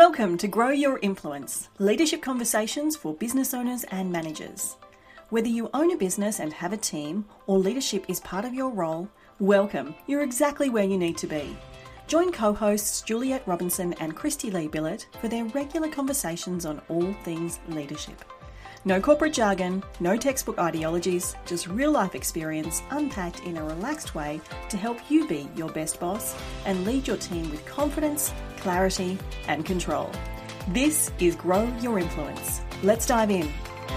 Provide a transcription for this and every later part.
Welcome to Grow Your Influence, leadership conversations for business owners and managers. Whether you own a business and have a team, or leadership is part of your role, welcome. You're exactly where you need to be. Join co-hosts Juliet Robinson and Christy Lee Billett for their regular conversations on all things leadership. No corporate jargon, no textbook ideologies, just real-life experience unpacked in a relaxed way to help you be your best boss and lead your team with confidence, clarity, and control. This is Grow Your Influence. Let's dive in.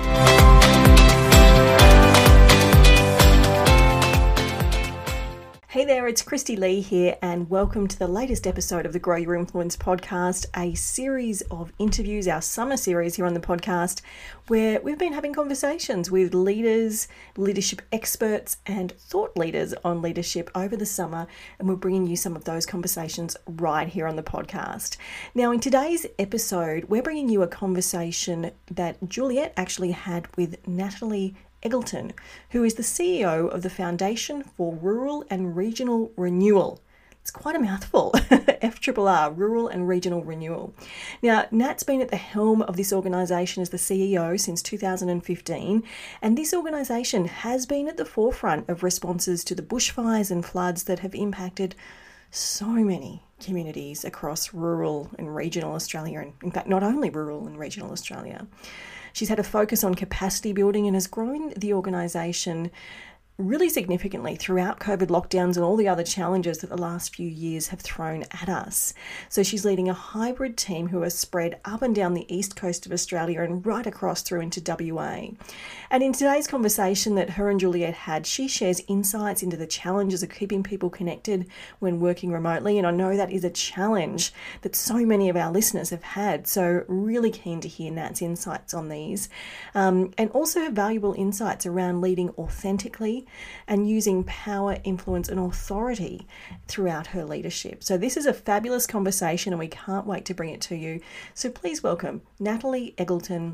Hey there, it's Christy Lee here, and welcome to the latest episode of the Grow Your Influence podcast, a series of interviews, our summer series here on the podcast, where we've been having conversations with leaders, leadership experts, and thought leaders on leadership over the summer, and we're bringing you some of those conversations right here on the podcast. Now, in today's episode, we're bringing you a conversation that Juliet actually had with Natalie Eggleton, who is the CEO of the Foundation for Rural and Regional Renewal. It's quite a mouthful, FRRR, Rural and Regional Renewal. Now, Nat's been at the helm of this organisation as the CEO since 2015, and this organisation has been at the forefront of responses to the bushfires and floods that have impacted so many communities across rural and regional Australia, and in fact, not only rural and regional Australia. She's had a focus on capacity building and has grown the organisation really significantly throughout COVID lockdowns and all the other challenges that the last few years have thrown at us. So she's leading a hybrid team who are spread up and down the east coast of Australia and right across through into WA. And in today's conversation that her and Juliet had, she shares insights into the challenges of keeping people connected when working remotely. And I know that is a challenge that so many of our listeners have had. So really keen to hear Nat's insights on these. And also her valuable insights around leading authentically and using power, influence and authority throughout her leadership. So this is a fabulous conversation and we can't wait to bring it to you. So please welcome Natalie Eggleton,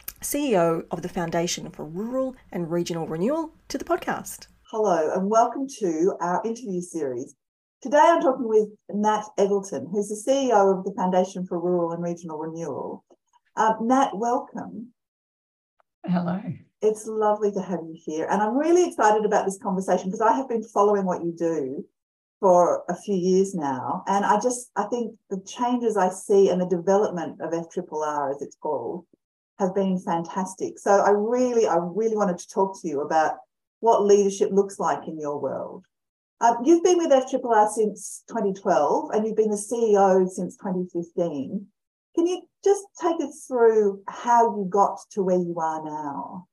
CEO of the Foundation for Rural and Regional Renewal, to the podcast. Hello and welcome to our interview series. Today I'm talking with Nat Eggleton, who's the CEO of the Foundation for Rural and Regional Renewal. Nat, welcome. Hello. It's lovely to have you here. And I'm really excited about this conversation because I have been following what you do for a few years now. And I think the changes I see and the development of FRRR, as it's called, have been fantastic. So I really wanted to talk to you about what leadership looks like in your world. You've been with FRRR since 2012 and you've been the CEO since 2015. Can you just take us through how you got to where you are now?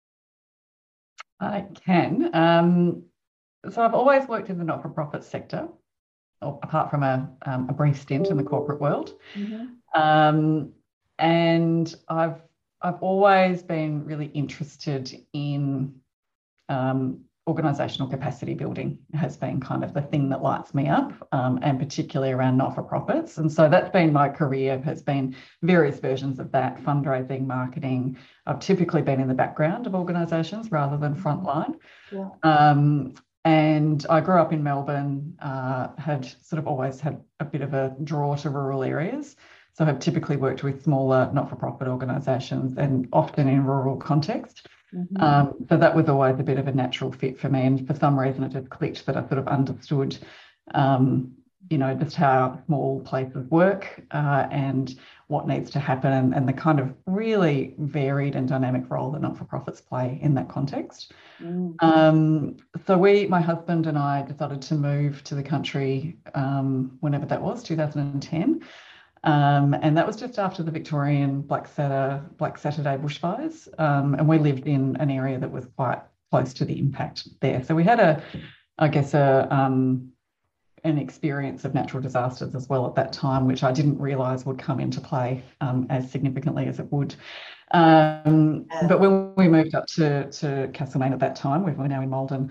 I can. So I've always worked in the not-for-profit sector, apart from a brief stint in the corporate world. Mm-hmm. And I've always been really interested in organisational capacity building. Has been kind of the thing that lights me up, and particularly around not-for-profits. And so that's been my career, has been various versions of that, fundraising, marketing. I've typically been in the background of organisations rather than frontline. Yeah. And I grew up in Melbourne, had sort of always had a bit of a draw to rural areas. So I've typically worked with smaller not-for-profit organisations and often in rural context. Mm-hmm. So that was always a bit of a natural fit for me, and for some reason it just clicked that I sort of understood, just how small places work and what needs to happen, and the kind of really varied and dynamic role that not-for-profits play in that context. Mm-hmm. So my husband and I decided to move to the country whenever that was, 2010. And that was just after the Victorian Black Saturday bushfires. And we lived in an area that was quite close to the impact there. So we had an experience of natural disasters as well at that time, which I didn't realise would come into play as significantly as it would. But when we moved up to Castlemaine at that time, we're now in Maldon,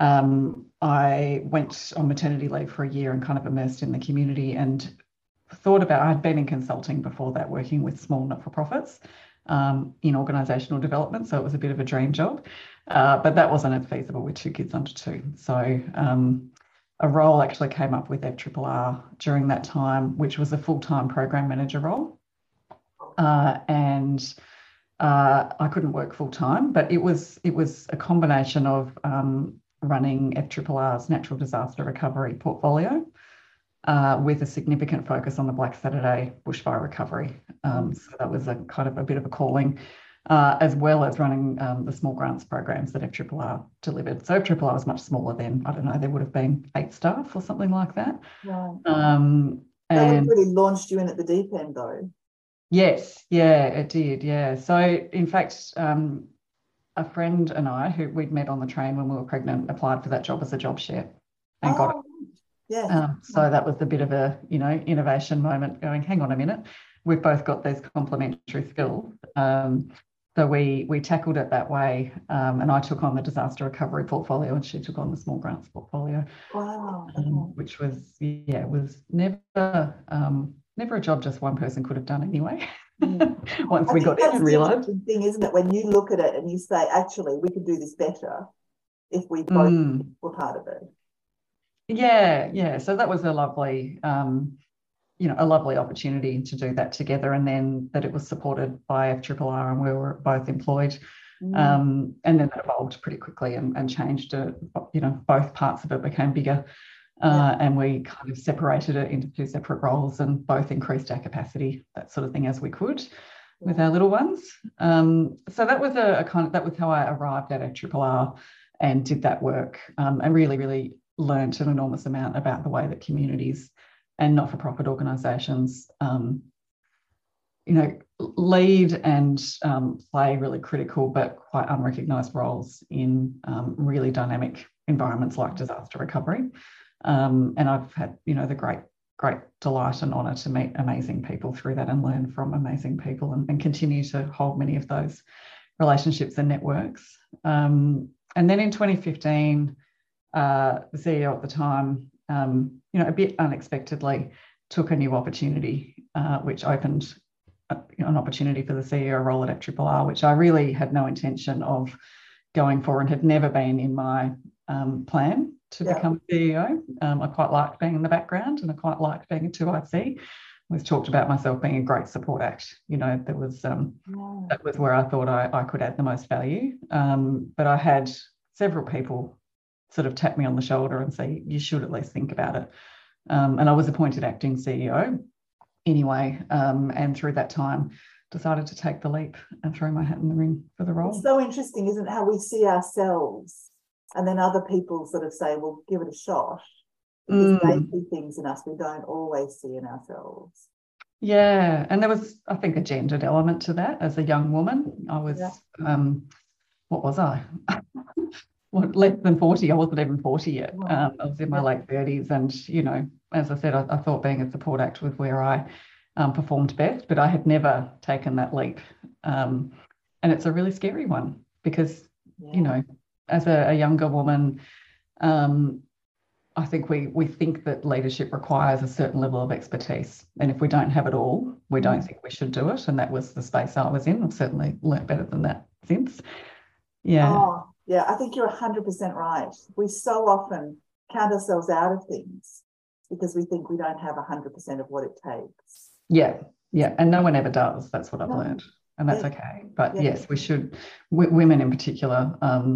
I went on maternity leave for a year and kind of immersed in the community and thought about, I'd been in consulting before that, working with small not-for-profits in organisational development, so it was a bit of a dream job, but that wasn't as feasible with 2 kids under 2. So a role actually came up with FRRR during that time, which was a full-time program manager role. And I couldn't work full-time, but it was a combination of running FRRR's natural disaster recovery portfolio with a significant focus on the Black Saturday bushfire recovery. So that was a kind of a bit of a calling, as well as running the small grants programs that FRRR delivered. So FRRR was much smaller then. I don't know, there would have been 8 staff or something like that. Right. And that would have really launched you in at the deep end, though. Yes, yeah, it did, yeah. So in fact, a friend and I, who we'd met on the train when we were pregnant, applied for that job as a job share and got it. Yeah. So that was a bit of a, innovation moment going, hang on a minute, we've both got these complementary skills. So we tackled it that way, and I took on the disaster recovery portfolio and she took on the small grants portfolio. Wow. Which was, was never a job just one person could have done anyway. Once we got in and realised. The thing, isn't it, when you look at it and you say, actually, we could do this better if we both were part of it. Yeah. So that was a lovely, a lovely opportunity to do that together, and then that it was supported by FRRR and we were both employed. And then that evolved pretty quickly and changed it. Both parts of it became bigger. And we kind of separated it into 2 separate roles and both increased our capacity, that sort of thing, as we could with our little ones. So that was that was how I arrived at FRRR and did that work, and really, really learnt an enormous amount about the way that communities and not-for-profit organisations, lead and play really critical but quite unrecognised roles in really dynamic environments like disaster recovery. And I've had, the great delight and honour to meet amazing people through that and learn from amazing people and continue to hold many of those relationships and networks. And then in 2015, the CEO at the time, a bit unexpectedly took a new opportunity, which opened an opportunity for the CEO role at FRRR, which I really had no intention of going for and had never been in my plan to become CEO. I quite liked being in the background and I quite liked being a 2IC. I always talked about myself being a great support act. There was that was where I thought I could add the most value. But I had several people sort of tap me on the shoulder and say, you should at least think about it. And I was appointed acting CEO anyway, and through that time decided to take the leap and throw my hat in the ring for the role. It's so interesting, isn't it, how we see ourselves and then other people sort of say, well, give it a shot, because they see things in us we don't always see in ourselves. Yeah, and there was, I think, a gendered element to that. As a young woman, I was, what was I? Less than 40. I wasn't even 40 yet. I was in my late 30s, and, as I said, I thought being a support act was where I performed best, but I had never taken that leap. And it's a really scary one because, as a younger woman, I think we think that leadership requires a certain level of expertise. And if we don't have it all, we don't think we should do it. And that was the space I was in. I've certainly learnt better than that since. Yeah. Oh, yeah, I think you're 100% right. We so often count ourselves out of things because we think we don't have 100% of what it takes. Yeah. And no one ever does. That's what I've learned. And that's okay. But yes, we should, women in particular,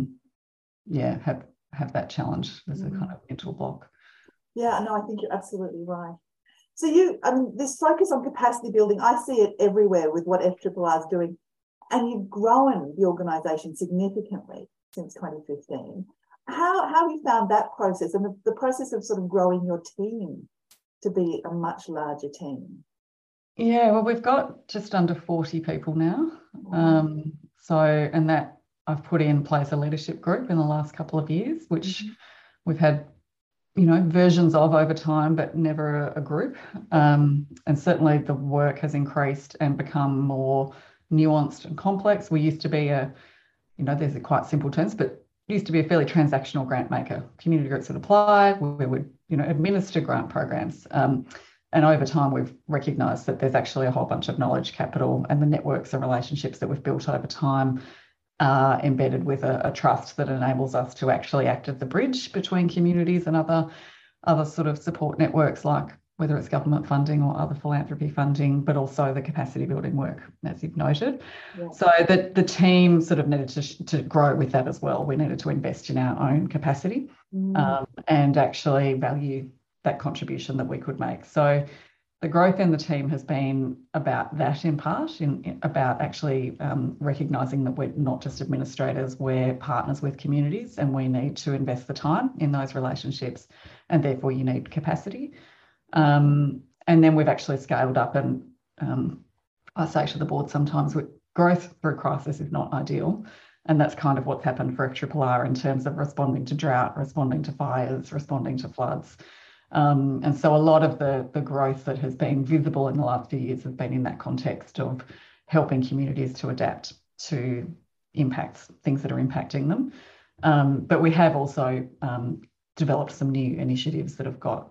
have that challenge. There's a kind of mental block. Yeah, no, I think you're absolutely right. So this focus on capacity building, I see it everywhere with what FRRR is doing. And you've grown the organisation significantly since 2015. How have you found that process and the process of sort of growing your team to be a much larger team? Yeah, well, we've got just under 40 people now. And that I've put in place a leadership group in the last couple of years, which we've had, versions of over time, but never a group. And certainly the work has increased and become more nuanced and complex. We used to be these are quite simple terms, but used to be a fairly transactional grant maker. Community groups would apply, we would, administer grant programs. And over time, we've recognised that there's actually a whole bunch of knowledge capital, and the networks and relationships that we've built over time are embedded with a trust that enables us to actually act as the bridge between communities and other other sort of support networks, like whether it's government funding or other philanthropy funding, but also the capacity building work, as you've noted. Yeah. So the team sort of needed to grow with that as well. We needed to invest in our own capacity and actually value that contribution that we could make. So the growth in the team has been about that in part, about actually recognising that we're not just administrators, we're partners with communities, and we need to invest the time in those relationships, and therefore you need capacity. And then we've actually scaled up, and I say to the board sometimes, growth through crisis is not ideal. And that's kind of what's happened for FRRR in terms of responding to drought, responding to fires, responding to floods. And so a lot of the growth that has been visible in the last few years has been in that context of helping communities to adapt to impacts, things that are impacting them. But we have also developed some new initiatives that have got,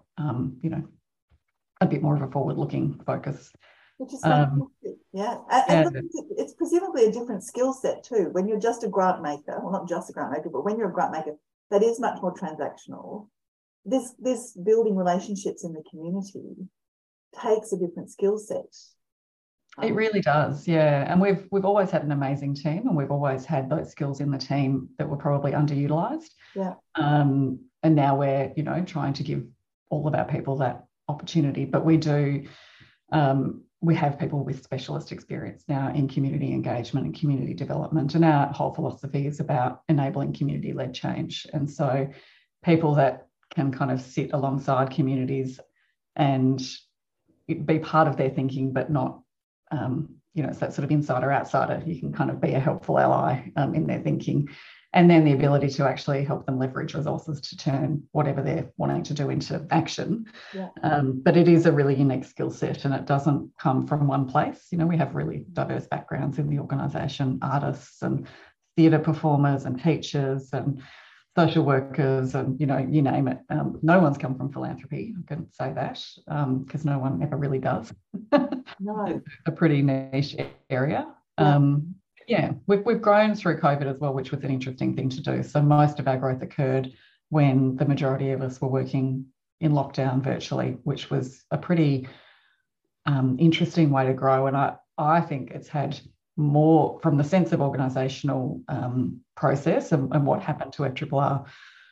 a bit more of a forward-looking focus. Which is fantastic, yeah. And look, it's presumably a different skill set too. When you're just a grant maker, well, not just a grant maker, but when you're a grant maker, that is much more transactional. This building relationships in the community takes a different skill set. It really does, yeah. And we've always had an amazing team, and we've always had those skills in the team that were probably underutilised. Yeah. And now we're, trying to give all of our people that opportunity. But we do, we have people with specialist experience now in community engagement and community development. And our whole philosophy is about enabling community-led change. And so people that can kind of sit alongside communities and be part of their thinking, but not, it's that sort of insider outsider. You can kind of be a helpful ally in their thinking. And then the ability to actually help them leverage resources to turn whatever they're wanting to do into action. Yeah. But it is a really unique skill set, and it doesn't come from one place. We have really diverse backgrounds in the organisation, artists and theatre performers and teachers and social workers and, you name it. No one's come from philanthropy, I can say that, because no one ever really does. No. It's a pretty niche area. Yeah. We've grown through COVID as well, which was an interesting thing to do. So most of our growth occurred when the majority of us were working in lockdown virtually, which was a pretty interesting way to grow. And I think it's had more from the sense of organisational process and what happened to FRRR.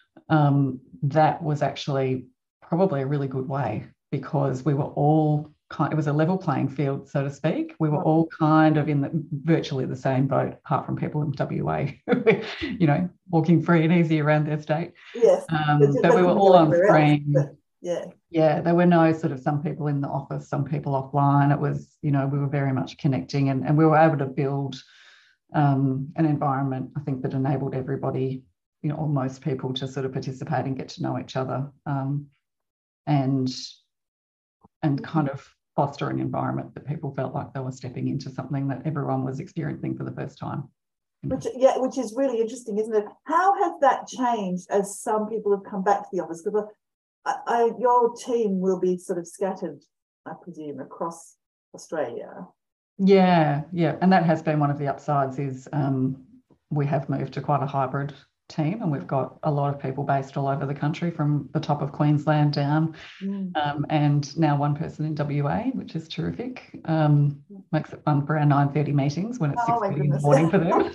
That was actually probably a really good way, because we were all it was a level playing field, so to speak. We were all kind of in virtually the same boat, apart from people in WA, walking free and easy around their state. Yes. But we were all on screen. Yeah. There were no sort of some people in the office, some people offline. It was, we were very much connecting, and we were able to build an environment, I think, that enabled everybody, or most people, to sort of participate and get to know each other, and kind of foster an environment that people felt like they were stepping into something that everyone was experiencing for the first time. Which is really interesting, isn't it? How has that changed as some people have come back to the office? Because your team will be sort of scattered, I presume, across Australia. Yeah. And that has been one of the upsides, is we have moved to quite a hybrid team, and we've got a lot of people based all over the country, from the top of Queensland down, and now one person in WA, which is terrific. Makes it fun for our 9:30 meetings when it's 6:30 in the morning for them.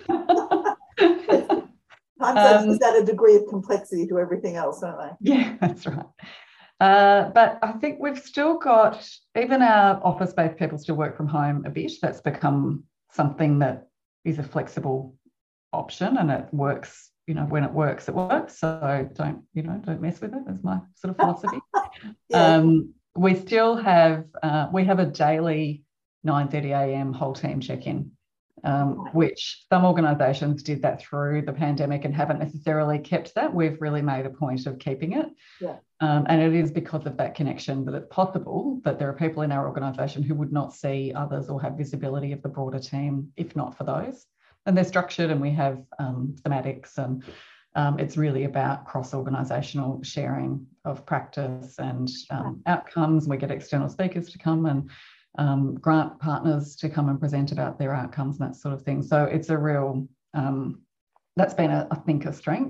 Time zones add a degree of complexity to everything else, don't they? Yeah, that's right. But I think we've still got, even our office-based people still work from home a bit. That's become something that is a flexible option, and it works. When it works, it works. So don't mess with it, is my sort of philosophy. We still have, we have a daily 9:30 a.m. whole team check-in, which some organisations did that through the pandemic and haven't necessarily kept that. We've really made a point of keeping it. Yeah. And it is because of that connection that it's possible that there are people in our organisation who would not see others or have visibility of the broader team if not for those. And they're structured, and we have thematics, and it's really about cross-organisational sharing of practice and outcomes. We get external speakers to come, and grant partners to come and present about their outcomes and that sort of thing. So it's a real, that's been, I think, a strength.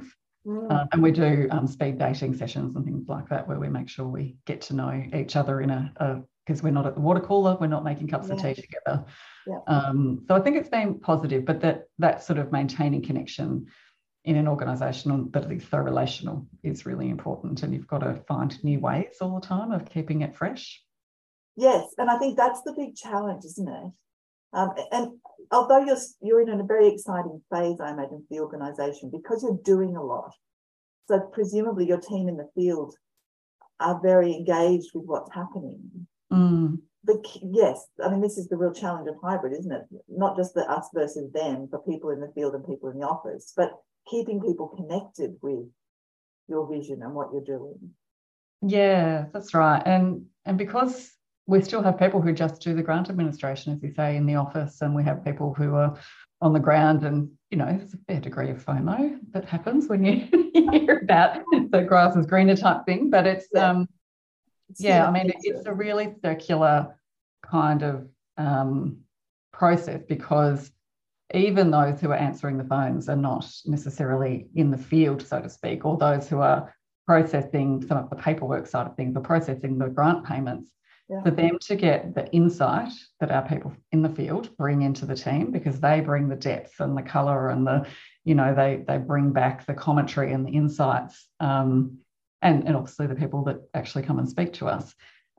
And we do speed dating sessions and things like that, where we make sure we get to know each other in because we're not at the water cooler, we're not making cups of tea together. So I think it's been positive, but that sort of maintaining connection in an organisation that is so relational is really important, and you've got to find new ways all the time of keeping it fresh. Yes, and I think that's the big challenge, isn't it? And although you're in a very exciting phase, I imagine, for the organisation, because you're doing a lot, so presumably your team in the field are very engaged with what's happening. But yes, I mean, this is the real challenge of hybrid, isn't it? Not just the us versus them for people in the field and people in the office, but keeping people connected with your vision and what you're doing. Yeah, that's right. And because we still have people who just do the grant administration, as you say, in the office, and we have people who are on the ground, and there's a fair degree of FOMO that happens when you hear about the grass is greener type thing. But it's I mean, it's a really circular kind of process, because even those who are answering the phones are not necessarily in the field, so to speak, or those who are processing some of the paperwork side of things, or processing the grant payments. For them to get the insight that our people in the field bring into the team, because they bring the depth and the colour and they bring back the commentary and the insights, and obviously the people that actually come and speak to us,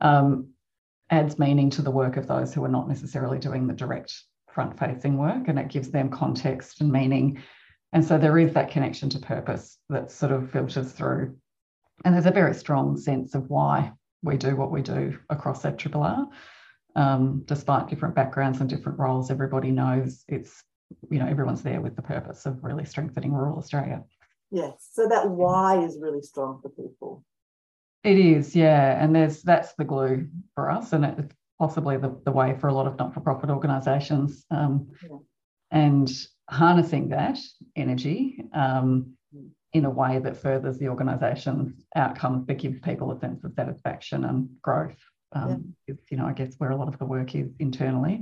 adds meaning to the work of those who are not necessarily doing the direct front-facing work, and it gives them context and meaning. And so there is that connection to purpose that sort of filters through. And there's a very strong sense of why we do what we do across FRRR. Despite different backgrounds and different roles, everybody knows it's, everyone's there with the purpose of really strengthening rural Australia. Yes, so that why is really strong for people. It is, yeah, and that's the glue for us, and it's possibly the way for a lot of not-for-profit organisations, and harnessing that energy in a way that furthers the organisation's outcomes, but gives people a sense of satisfaction and growth. Is, I guess, where a lot of the work is internally.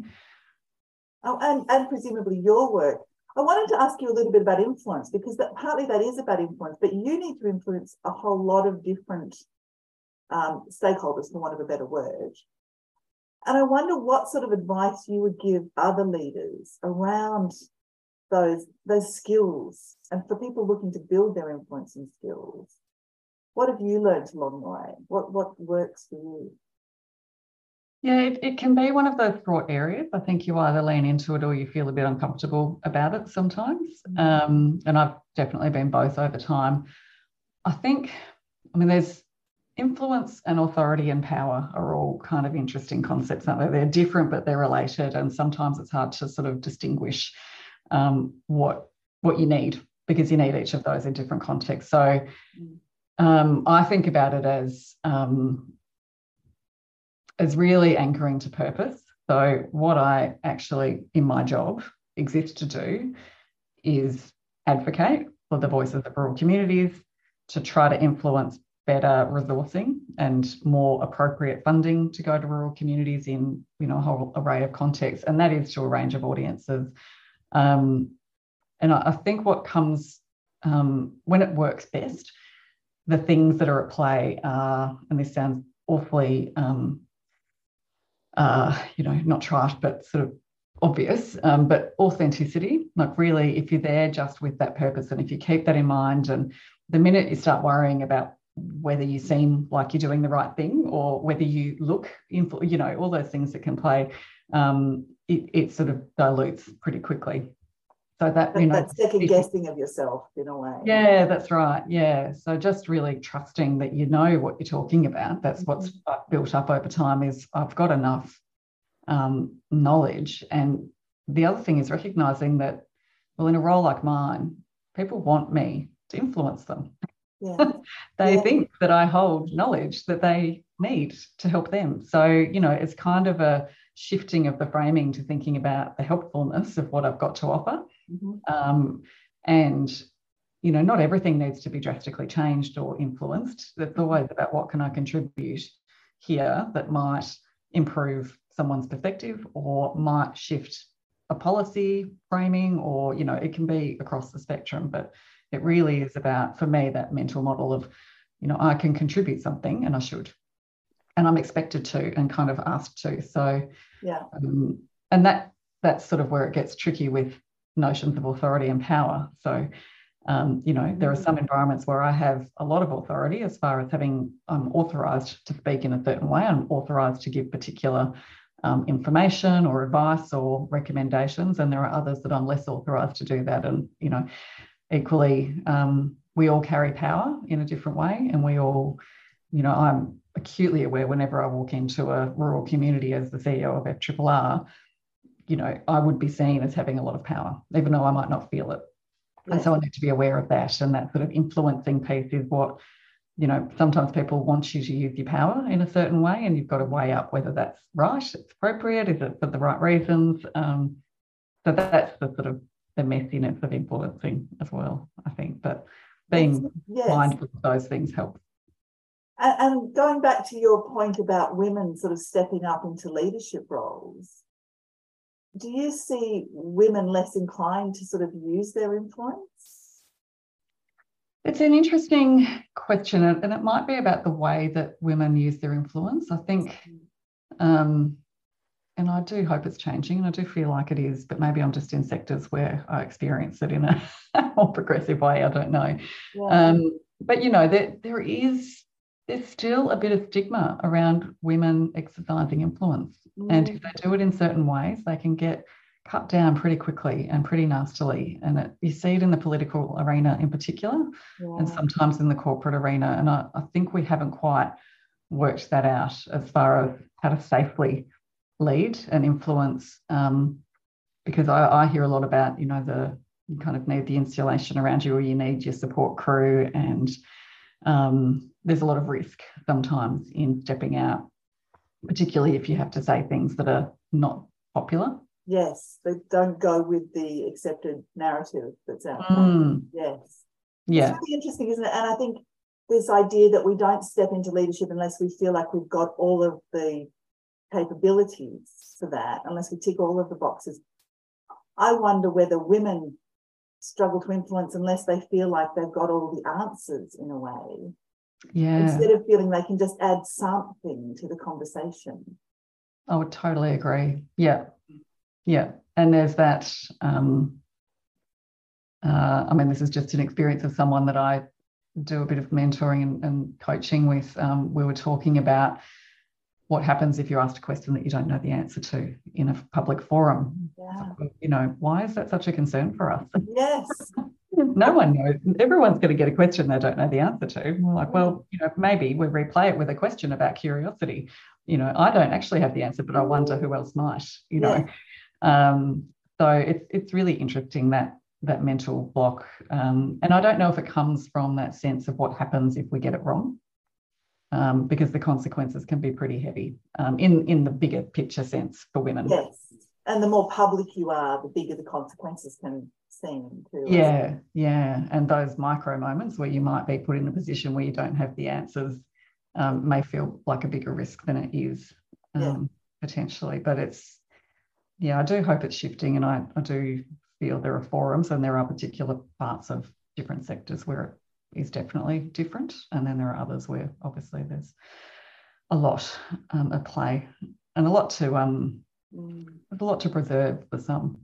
Oh, and presumably your work. I wanted to ask you a little bit about influence, because partly that is about influence, but you need to influence a whole lot of different stakeholders, for want of a better word. And I wonder what sort of advice you would give other leaders around those skills, and for people looking to build their influencing skills. What have you learned along the way? What works for you? Yeah, it can be one of those fraught areas. I think you either lean into it or you feel a bit uncomfortable about it sometimes. And I've definitely been both over time. There's influence and authority and power are all kind of interesting concepts, aren't they? They're different, but they're related. And sometimes it's hard to sort of distinguish what you need, because you need each of those in different contexts. So I think about it as really anchoring to purpose. So what I actually, in my job, exist to do is advocate for the voices of rural communities, to try to influence better resourcing and more appropriate funding to go to rural communities in a whole array of contexts, and that is to a range of audiences. And I think what comes when it works best, the things that are at play are, and this sounds awfully not trite, but sort of obvious, but authenticity. Like, really, if you're there just with that purpose, and if you keep that in mind, and the minute you start worrying about whether you seem like you're doing the right thing or whether you look, all those things that can play, it sort of dilutes pretty quickly. So that second guessing of yourself in a way. Yeah, that's right. Yeah. So just really trusting that you know what you're talking about. That's what's built up over time, is I've got enough knowledge. And the other thing is recognising that, well, in a role like mine, people want me to influence them. Yeah. They think that I hold knowledge that they need to help them. So, it's kind of a shifting of the framing to thinking about the helpfulness of what I've got to offer. And, not everything needs to be drastically changed or influenced. It's always about what can I contribute here that might improve someone's perspective, or might shift a policy framing, or, it can be across the spectrum. But It really is about, for me, that mental model of, I can contribute something and I should. And I'm expected to and kind of asked to. So, yeah. And that's sort of where it gets tricky with notions of authority and power. So, there are some environments where I have a lot of authority as far as I'm authorised to speak in a certain way. I'm authorised to give particular information or advice or recommendations. And there are others that I'm less authorised to do that. And, equally, we all carry power in a different way. And we all, I'm acutely aware whenever I walk into a rural community as the CEO of FRRR, I would be seen as having a lot of power, even though I might not feel it. Yes. And so I need to be aware of that. And that sort of influencing piece is what, sometimes people want you to use your power in a certain way, and you've got to weigh up whether that's right, it's appropriate, is it for the right reasons? So that's the sort of the messiness of influencing as well, I think. But being mindful of those things helps. And going back to your point about women sort of stepping up into leadership roles, do you see women less inclined to sort of use their influence? It's an interesting question, and it might be about the way that women use their influence. I think, and I do hope it's changing, and I do feel like it is, but maybe I'm just in sectors where I experience it in a more progressive way. I don't know. Yeah. But, there's still a bit of stigma around women exercising influence. And if they do it in certain ways, they can get cut down pretty quickly and pretty nastily. And you see it in the political arena in particular, and sometimes in the corporate arena. And I think we haven't quite worked that out as far as how to safely lead and influence, because I hear a lot about, you kind of need the insulation around you, or you need your support crew, and there's a lot of risk sometimes in stepping out, particularly if you have to say things that are not popular. Yes, they don't go with the accepted narrative that's out there. Yes. Yeah. It's really interesting, isn't it? And I think this idea that we don't step into leadership unless we feel like we've got all of the capabilities for that, unless we tick all of the boxes. I wonder whether women struggle to influence unless they feel like they've got all the answers in a way. Yeah. Instead of feeling they can just add something to the conversation. I would totally agree. Yeah. Yeah. And there's that, this is just an experience of someone that I do a bit of mentoring and coaching with. We were talking about what happens if you're asked a question that you don't know the answer to in a public forum. Yeah. Why is that such a concern for us? Yes. No one knows. Everyone's going to get a question they don't know the answer to. We're like, well, maybe we replay it with a question about curiosity. I don't actually have the answer, but I wonder who else might, know. So it's really interesting, that mental block. And I don't know if it comes from that sense of what happens if we get it wrong. Because the consequences can be pretty heavy in the bigger picture sense for women. Yes, and the more public you are, the bigger the consequences can seem too. Yeah. And those micro moments where you might be put in a position where you don't have the answers may feel like a bigger risk than it is potentially. But I do hope it's shifting, and I do feel there are forums and there are particular parts of different sectors where it is definitely different, and then there are others where obviously there's a lot at play and a lot to preserve for some.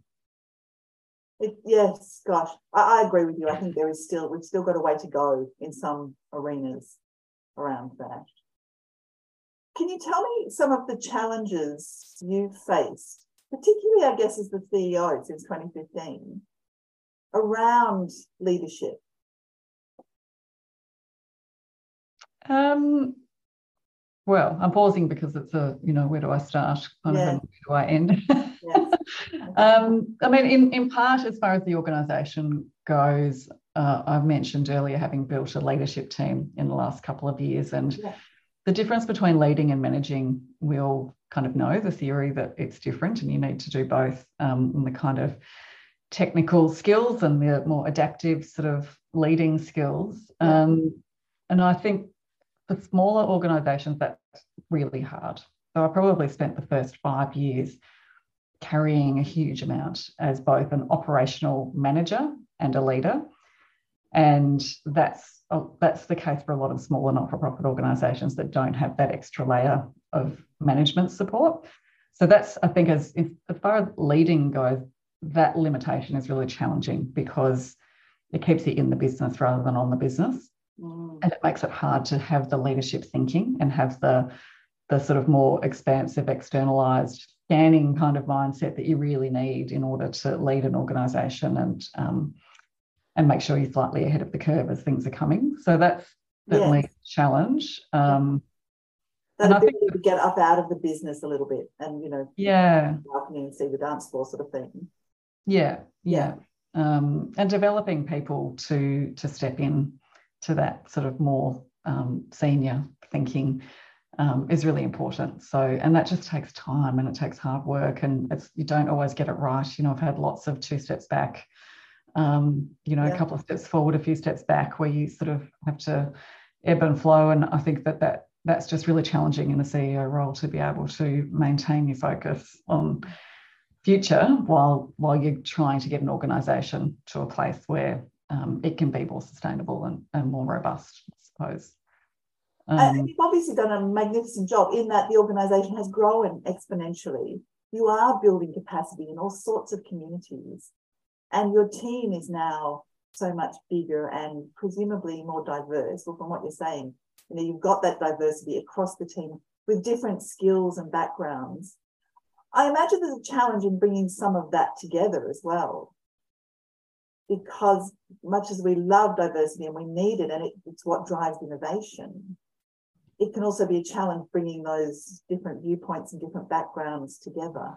Yes, gosh, I agree with you. I think we've still got a way to go in some arenas around that. Can you tell me some of the challenges you've faced, particularly, I guess, as the CEO since 2015, around leadership? Well, I'm pausing because it's where do I start and where do I end? Yes. In part, as far as the organisation goes, I've mentioned earlier having built a leadership team in the last couple of years, and the difference between leading and managing, we all kind of know the theory that it's different and you need to do both, and the kind of technical skills and the more adaptive sort of leading skills. And I think for smaller organisations, that's really hard. So I probably spent the first 5 years carrying a huge amount as both an operational manager and a leader. And that's the case for a lot of smaller not-for-profit organisations that don't have that extra layer of management support. So that's, I think, as far as leading goes, that limitation is really challenging because it keeps you in the business rather than on the business. And it makes it hard to have the leadership thinking and have the sort of more expansive, externalised, scanning kind of mindset that you really need in order to lead an organisation and make sure you're slightly ahead of the curve as things are coming. So that's certainly a challenge. That ability to get up out of the business a little bit and, marketing and see the dance floor sort of thing. Yeah. And developing people to step in to that sort of more senior thinking is really important. So, and that just takes time and it takes hard work, and you don't always get it right. I've had lots of 2 steps back, a couple of steps forward, a few steps back, where you sort of have to ebb and flow. And I think that's just really challenging in the CEO role, to be able to maintain your focus on future while you're trying to get an organisation to a place where it can be more sustainable and more robust, I suppose. And you've obviously done a magnificent job in that the organisation has grown exponentially. You are building capacity in all sorts of communities, and your team is now so much bigger and presumably more diverse. Well, from what you're saying, you've got that diversity across the team with different skills and backgrounds. I imagine there's a challenge in bringing some of that together as well, because much as we love diversity and we need it, and it's what drives innovation, it can also be a challenge bringing those different viewpoints and different backgrounds together.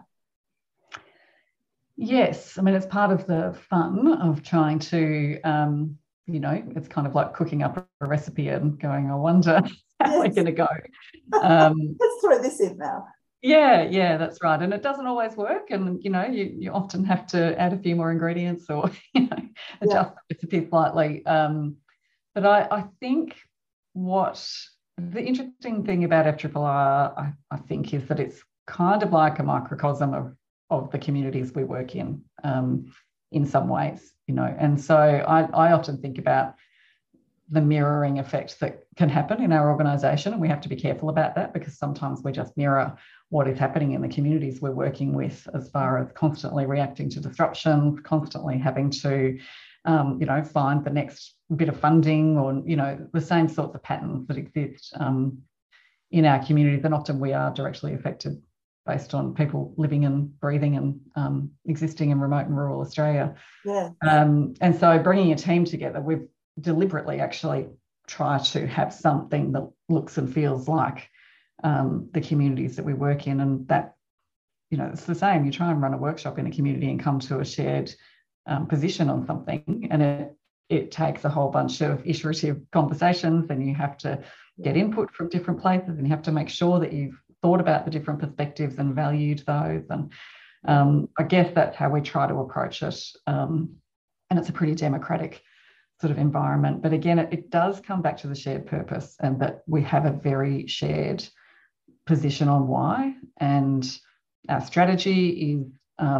Yes, I mean, it's part of the fun of trying to, it's kind of like cooking up a recipe and going, I wonder how we're going to go. Let's throw this in now. Yeah, that's right. And it doesn't always work. And, you often have to add a few more ingredients or, adjust the recipe slightly. But I think what the interesting thing about FRRR, I think, is that it's kind of like a microcosm of the communities we work in some ways, And so I often think about the mirroring effect that can happen in our organisation, and we have to be careful about that, because sometimes we just mirror what is happening in the communities we're working with, as far as constantly reacting to disruption, constantly having to find the next bit of funding, or the same sorts of patterns that exist in our communities. And often we are directly affected based on people living and breathing and existing in remote and rural Australia. Yeah. And so bringing a team together, we've deliberately actually try to have something that looks and feels like the communities that we work in. And that, it's the same. You try and run a workshop in a community and come to a shared position on something, and it takes a whole bunch of iterative conversations, and you have to get input from different places, and you have to make sure that you've thought about the different perspectives and valued those. And I guess that's how we try to approach it. And it's a pretty democratic sort of environment. But again, it does come back to the shared purpose, and that we have a very shared position on why. And our strategy is,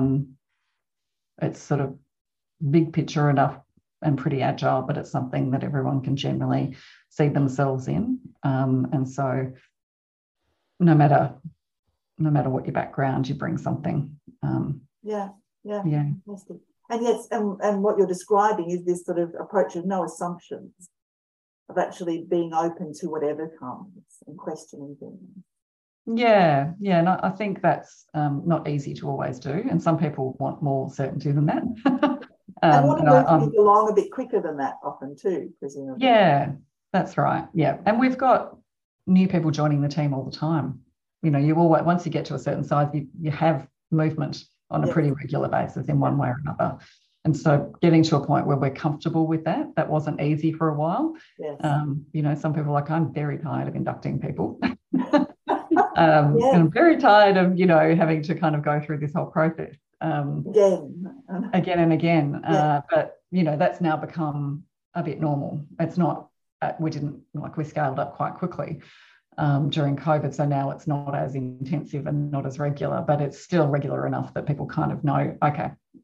it's sort of big picture enough and pretty agile, but it's something that everyone can generally see themselves in. And so no matter what your background, you bring something. Yeah. And yes, and what you're describing is this sort of approach of no assumptions, of actually being open to whatever comes and questioning things. Yeah, and I think that's not easy to always do, and some people want more certainty than that. And want to move people along a bit quicker than that often too, presumably. Yeah, that's right. Yeah, and we've got new people joining the team all the time. You always, once you get to a certain size, you have movement on a pretty regular basis in one way or another. And so getting to a point where we're comfortable with that wasn't easy for a while. Yes. Some people are like, I'm very tired of inducting people. And I'm very tired of, having to kind of go through this whole process. Again and again. But, that's now become a bit normal. It's not, we scaled up quite quickly during COVID. So now it's not as intensive and not as regular, but it's still regular enough that people kind of know, okay,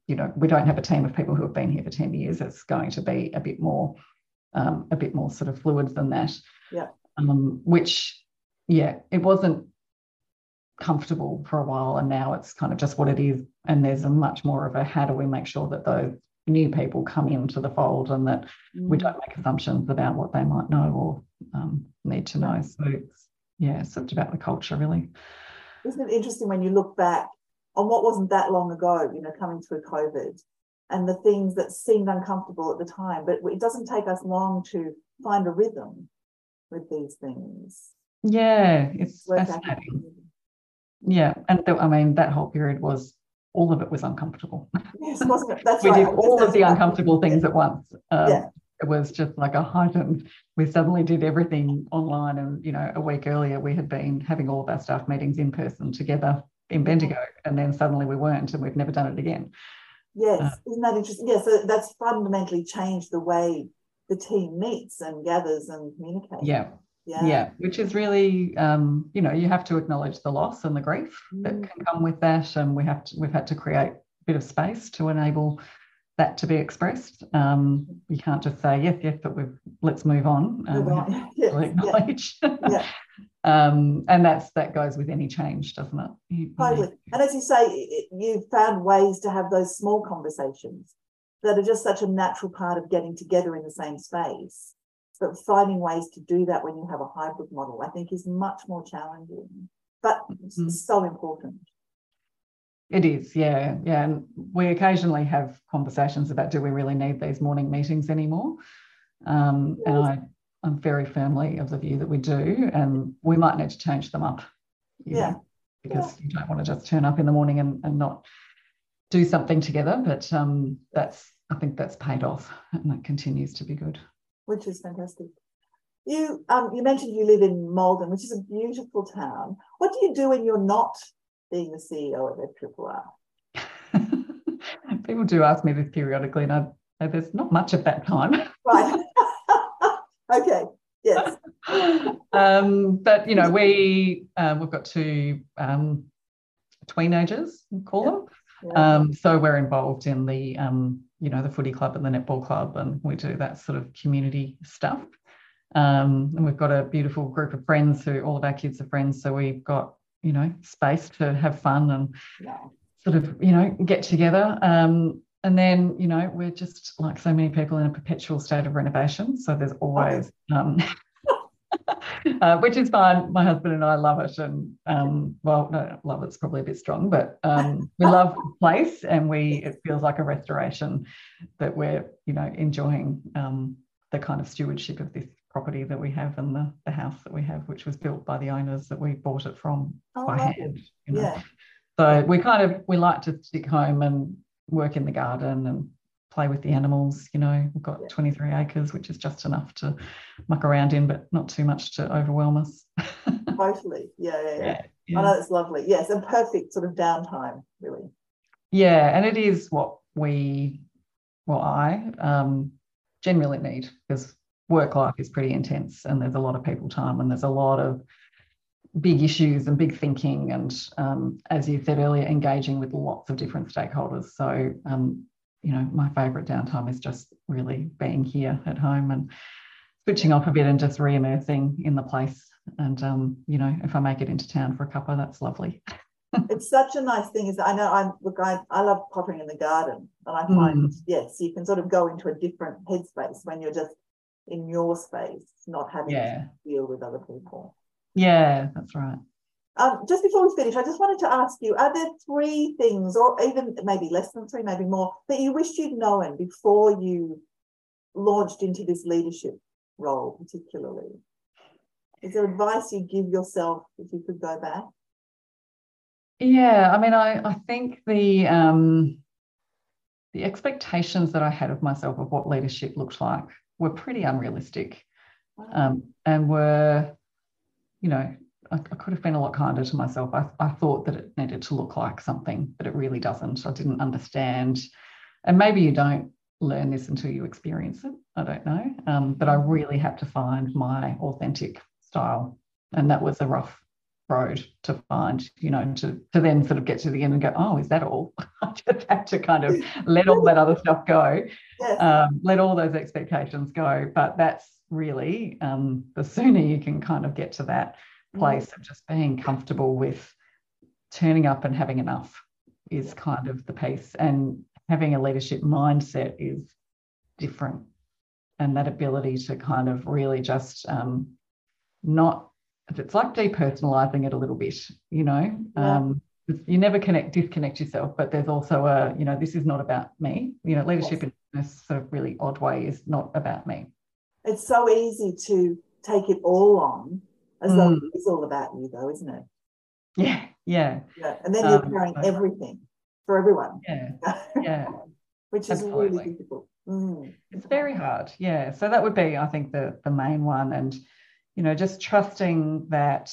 we don't have a team of people who have been here for 10 years. It's going to be a bit more sort of fluid than that. Yeah. Which, it wasn't comfortable for a while, and now it's kind of just what it is. And there's a much more of a, how do we make sure that those new people come into the fold and that we don't make assumptions about what they might know or need to know. So it's about the culture, really. Isn't it interesting when you look back on what wasn't that long ago, coming through COVID, and the things that seemed uncomfortable at the time, but it doesn't take us long to find a rhythm with these things. Yeah, it's fascinating. Yeah, and that whole period all of it was uncomfortable. Yes, wasn't it? That's we right. did all of the uncomfortable things at once. It was just like a heightened. We suddenly did everything online, and a week earlier we had been having all of our staff meetings in person together in Bendigo, and then suddenly we weren't, and we've never done it again. Yes, isn't that interesting? Yeah, so that's fundamentally changed the way the team meets and gathers and communicates. Yeah, which is really, you have to acknowledge the loss and the grief that can come with that, and we've had to create a bit of space to enable that to be expressed. You can't just say yes, but let's move on. We have to acknowledge. And that goes with any change, doesn't it? Totally. And as you say, you've found ways to have those small conversations that are just such a natural part of getting together in the same space. But finding ways to do that when you have a hybrid model, I think, is much more challenging, but so important. It is, yeah. And we occasionally have conversations about, do we really need these morning meetings anymore? And I'm very firmly of the view that we do, and we might need to change them up. Because you don't want to just turn up in the morning and not do something together. But I think that's paid off, and that continues to be good. Which is fantastic. You mentioned you live in Malden, which is a beautiful town. What do you do when you're not being the CEO of FRRR? People do ask me this periodically, and there's not much of that time. Right. Okay. Yes. But we've got two teenagers, we call them. Yeah. So we're involved in the the footy club and the netball club, and we do that sort of community stuff. And we've got a beautiful group of friends who all of our kids are friends, so we've got space to have fun and sort of get together. And then we're just like so many people in a perpetual state of renovation, so there's always which is fine. My husband and I love it, and no, love it's probably a bit strong, but we love the place, and it feels like a restoration that we're enjoying the kind of stewardship of this property that we have, and the house that we have, which was built by the owners that we bought it from by hand. So we like to stick home and work in the garden and play with the animals. We've got 23 acres, which is just enough to muck around in, but not too much to overwhelm us. Totally. Yeah. I know, it's lovely. Yes, a perfect sort of downtime, really. Yeah, and it is what I generally need, because work life is pretty intense, and there's a lot of people time, and there's a lot of big issues and big thinking, and as you said earlier, engaging with lots of different stakeholders. So my favourite downtime is just really being here at home and switching off a bit and just re-immersing in the place. And if I make it into town for a cuppa, that's lovely. It's such a nice thing. Is I know I love pottering in the garden, and I find you can sort of go into a different headspace when you're just in your space, not having to deal with other people. Yeah, that's right. Just before we finish, I just wanted to ask you, are there 3 things, or even maybe less than 3, maybe more, that you wished you'd known before you launched into this leadership role particularly? Is there advice you give yourself if you could go back? Yeah, I mean, I think the expectations that I had of myself of what leadership looked like were pretty unrealistic. And were, I could have been a lot kinder to myself. I thought that it needed to look like something, but it really doesn't. I didn't understand. And maybe you don't learn this until you experience it. I don't know. But I really had to find my authentic style. And that was a rough road to find, to then sort of get to the end and go, oh, is that all? I just have to kind of let all that other stuff go, Yes. let all those expectations go. But that's really the sooner you can kind of get to that place of just being comfortable with turning up and having enough is kind of the piece. And having a leadership mindset is different. And that ability to kind of really just not, it's like depersonalizing it a little bit, you never disconnect yourself, but there's also this is not about me. Leadership in this sort of really odd way is not about me. It's so easy to take it all on as though it is all about you, though, isn't it? Yeah. And then you're carrying everything for everyone. Yeah. Which is really difficult. It's very hard. Yeah. So that would be, I think, the main one. And, just trusting that,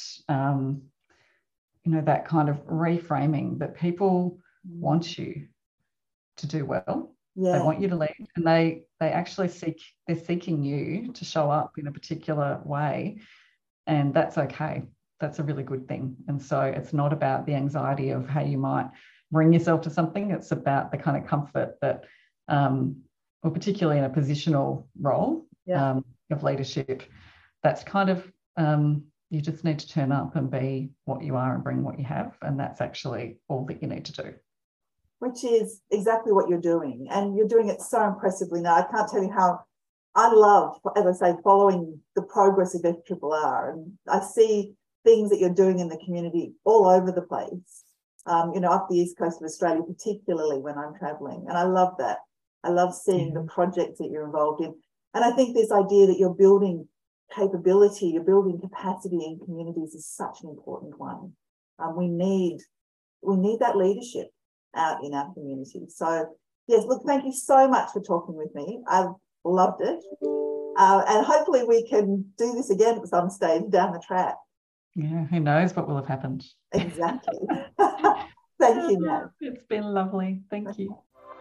that kind of reframing that people want you to do well. Yeah. They want you to lead, and they actually they're seeking you to show up in a particular way. And that's okay. That's a really good thing. And so it's not about the anxiety of how you might bring yourself to something. It's about the kind of comfort that, or particularly in a positional role of leadership, that's kind of, you just need to turn up and be what you are and bring what you have. And that's actually all that you need to do. Which is exactly what you're doing. And you're doing it so impressively now. I can't tell you how I love, as I say, following the progress of FRRR. And I see things that you're doing in the community all over the place, up the east coast of Australia, particularly when I'm travelling. And I love that. I love seeing the projects that you're involved in. And I think this idea that you're building capability, you're building capacity in communities is such an important one. We need that leadership out in our community. So, yes, look, thank you so much for talking with me. I've loved it. And hopefully we can do this again at some stage down the track. Yeah, who knows what will have happened. Exactly. Thank you, Nat. It's been lovely. Thank you.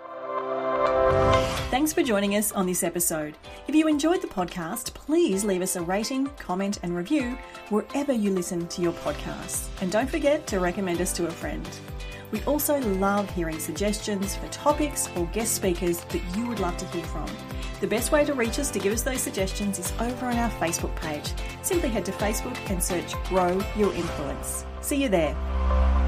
Thanks for joining us on this episode. If you enjoyed the podcast, please leave us a rating, comment and review wherever you listen to your podcasts. And don't forget to recommend us to a friend. We also love hearing suggestions for topics or guest speakers that you would love to hear from. The best way to reach us to give us those suggestions is over on our Facebook page. Simply head to Facebook and search Grow Your Influence. See you there.